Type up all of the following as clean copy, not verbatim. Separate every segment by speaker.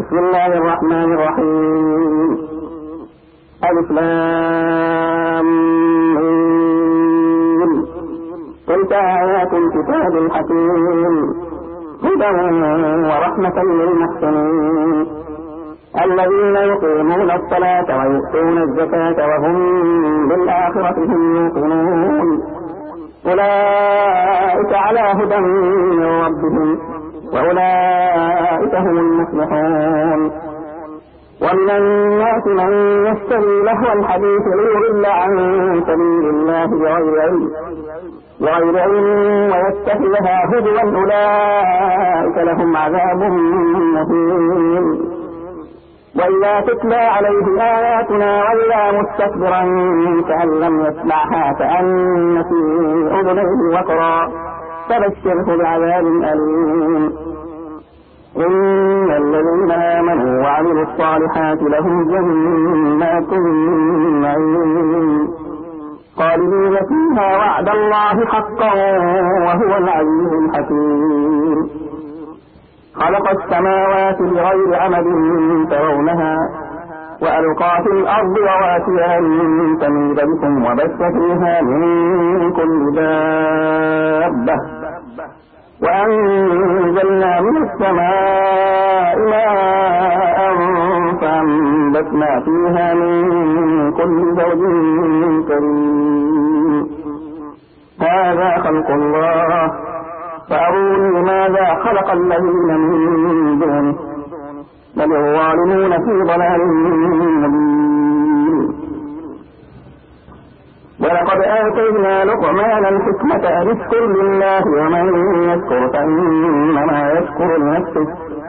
Speaker 1: بسم الله الرحمن الرحيم. ألف لام ميم. تلك آيات الكتاب الحكيم هدى ورحمة للمحسنين الذين يقيمون الصلاة ويؤتون الزكاة وهم بالآخرة هم يوقنون أولئك على هدى من ربهم وأولئك هم المفلحون. ومن الناس من يشتري لهو الحديث ليضل عن سبيل الله بغير علم ويتخذها هزوا أولئك لهم عذاب مهين. وإذا تتلى عليه آياتنا وإذا مستكبرا كأن لم يسمعها كأن في أذنيه وقرا فبشره بعذاب أليم. إن الذين آمنوا وعملوا الصالحات لهم جنات النعيم خالدين فيها وعد الله حقا وهو العزيز الحكيم. خلق السماوات بغير عمد ترونها وألقى في الأرض رواسي أن تميد بكم وبث فيها من كل دابة وأنزلنا من السماء ماء فأنبتنا فيها من كل زوج كريم. هذا خلق الله فأروني ماذا خلق الذين من دونه بل الظالمون في ضلال مبين. ولقد آتينا لقمان الحكمة أن اشكر لله ومن يشكر فإنما يشكر لنفسه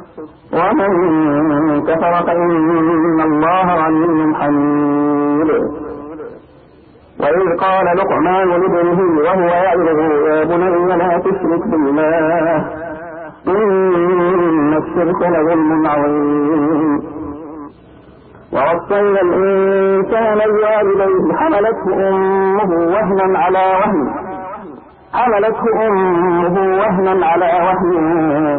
Speaker 1: ومن كفر فإن الله غني حميد. وإذ قال لقمان لابنه وهو يعظه يا بني لا تشرك بالله إن الشرك لظلم عظيم. ووصينا الإنسان بوالديه حملته أمه وهنا على وهن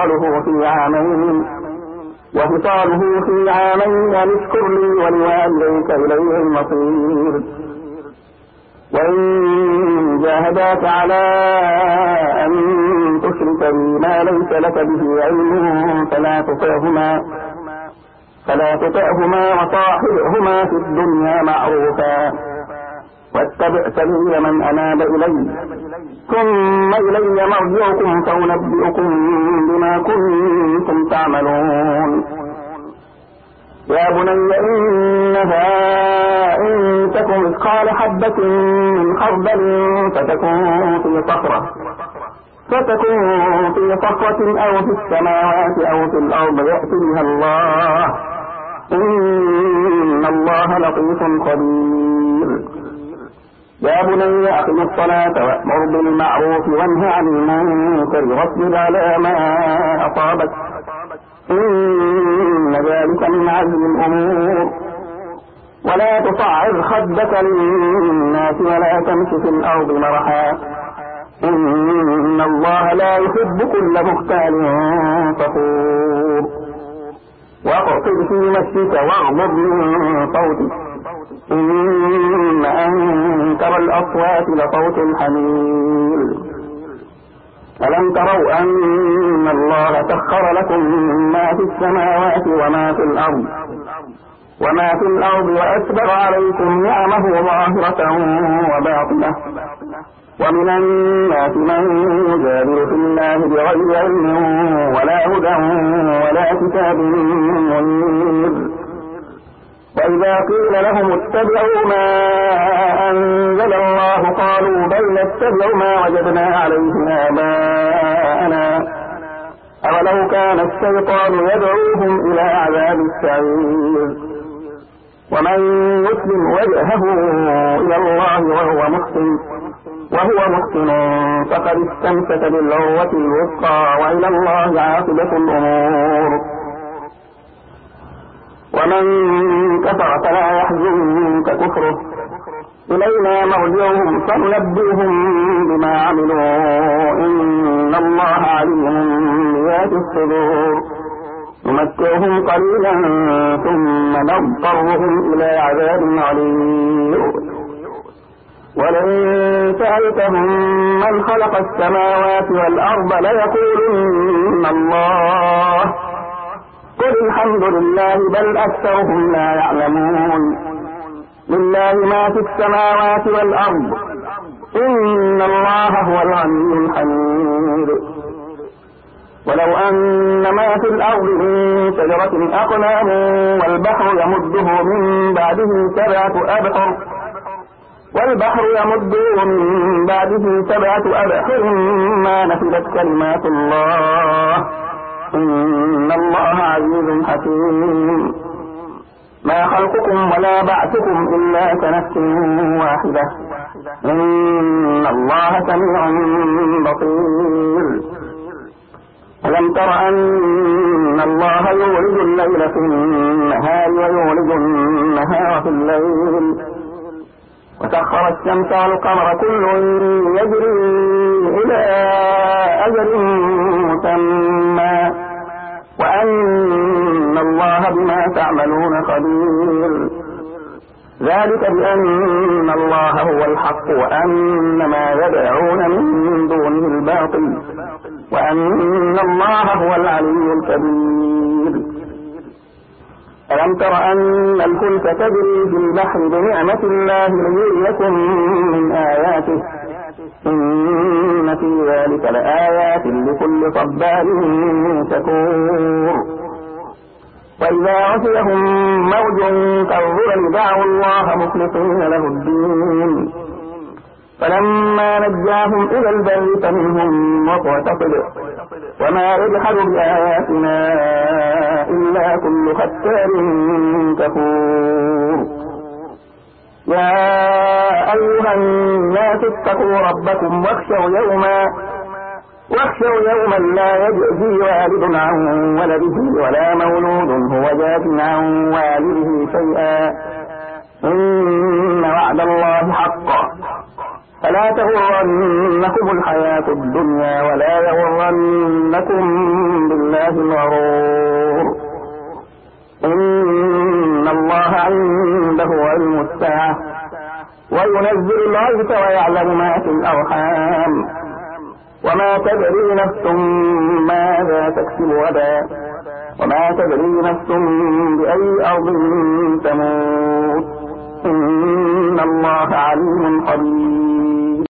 Speaker 1: وفصاله في عامين أن اشكر لي ولوالديك إليه المصير. وإن جاهداك على أن تشرك بي ما ليس لك به علم فلا تطعهما وصاحبهما في الدنيا معروفا واتبع سبيل من أناب إلي ثم إلي مرجعكم فأنبئكم بما كنتم تعملون. يا بني إنها إن تكن مثقال حبة من خردل فتكون في صخرة أو في السماوات أو في الأرض يأتي بها الله إن الله لطيف خبير. يا بني أقم الصلاة وأمر بالمعروف وانه عن المنكر واصبر على ما أصابك إن ذلك من عزم الأمور. ولا تصعر خدك للناس ولا تمش في الأرض مرحا إن الله لا يحب كل مختال فخور. واقصد في مشيك واغضض من صوتك إن أنكر الأصوات لصوت الحمير. ألم تروا أن الله سخر لكم ما في السماوات وما في الأرض وأسبغ عليكم نعمه ظاهرة وباطنة ومن الناس من يجادل في الله بغير علم ولا هدى ولا كتاب منير. وإذا قيل لهم اتبعوا ما أنزل الله قالوا بل نتبع ما وجدنا عليه آباءنا أولو كان الشيطان يدعوهم إلى عذاب السعير. ومن يسلم وجهه إلى الله وهو محسن فقد استمسك بالعروة الوثقى وإلى الله عاقبة الأمور. ومن كفر فلا يحزنك كفره إلينا مرجعهم فننبئهم بما عملوا إن الله عليم بذات الصدور. نمتعهم قليلا ثم نضطرهم إلى عذاب غليظ ولئن سألتهم من خلق السماوات والأرض ليقولن الله قل الحمد لله بل أكثرهم لا يعلمون لله ما في السماوات والأرض إن الله هو الغني الحميد ولو أن ما في الأرض من شجرة أقلام والبحر يمده من بعده سبعة أبحر ما نفدت كلمات الله إن الله عزيز حكيم ما خلقكم ولا بعثكم إلا كنفس واحدة إن الله سميع بصير ألم تر أن الله يولج الليل في النهار ويولج النهار في الليل وسخر الشمس والقمر كل يجري إلى أجل مسمى وأن الله بما تعملون خبير ذلك بأن الله هو الحق وأن ما يدعون من دونه الباطل وأن الله هو العلي الكبير ألم تر أن الفلك تجري في البحر بنعمة الله ليريكم من آياته إن في ذلك لآيات لكل صبار شكور وإذا غشيهم موج كالظلل دعوا الله مخلصين له الدين فلما نجاهم إلى البر فمنهم مقتصد وما يجحد بآياتنا إلا كل ختار كفور يا أيها الناس اتقوا ربكم واخشوا يوما لا يجزي والد عن ولده ولا مولود هو جاز عن والده شيئا إن وعد الله حق فلا تغرنكم الحياة الدنيا ولا يغرنكم بالله الغرور إن الله عنده علم الساعة وينزل الغيث ويعلم ما في الأرحام وما تدري نفس ماذا تكسب غدا وما تدري نفس بأي أرض تموت إن الله عليم خبير